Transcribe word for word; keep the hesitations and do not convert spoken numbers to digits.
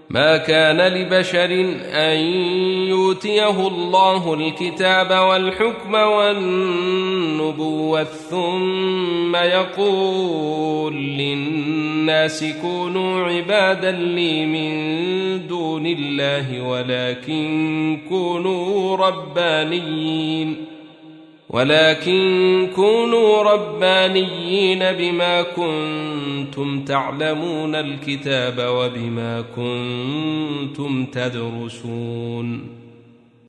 ما كان لبشر أن يؤتيه الله الكتاب والحكم والنبوة ثم يقول للناس كونوا عبادا لي من دون الله ولكن كونوا ربانيين ولكن كونوا ربانيين بما كنتم تعلمون الكتاب وبما كنتم تدرسون